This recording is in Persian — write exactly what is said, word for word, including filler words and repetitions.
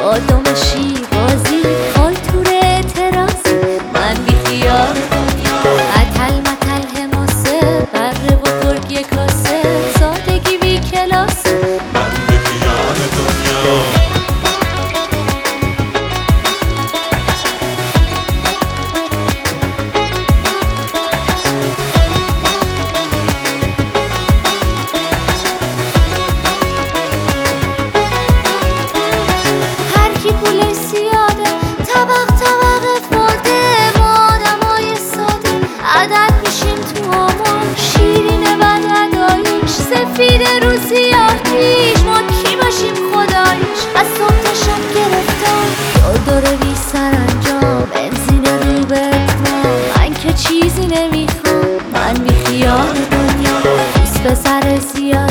بادام شیرازی خالتور اعتراضی من بی خیال دنیا اتل متل حماسه بره و گرگ کاسه سادگی بی کلاسه من بی خیال دنیا هرکی پولش زیاده طبق طبق خورده ما آدمای ساده عدد میشیم تو آمار شیرین بد اداییش سفیده رو سیاهیش ما کی باشیم خداییش از صبح تا شب گرفتار دار داره بی سرانجام بنزین رو به اتمام من که چیزی نمیخوام من بی خیال دنیا دوست پسر زیاد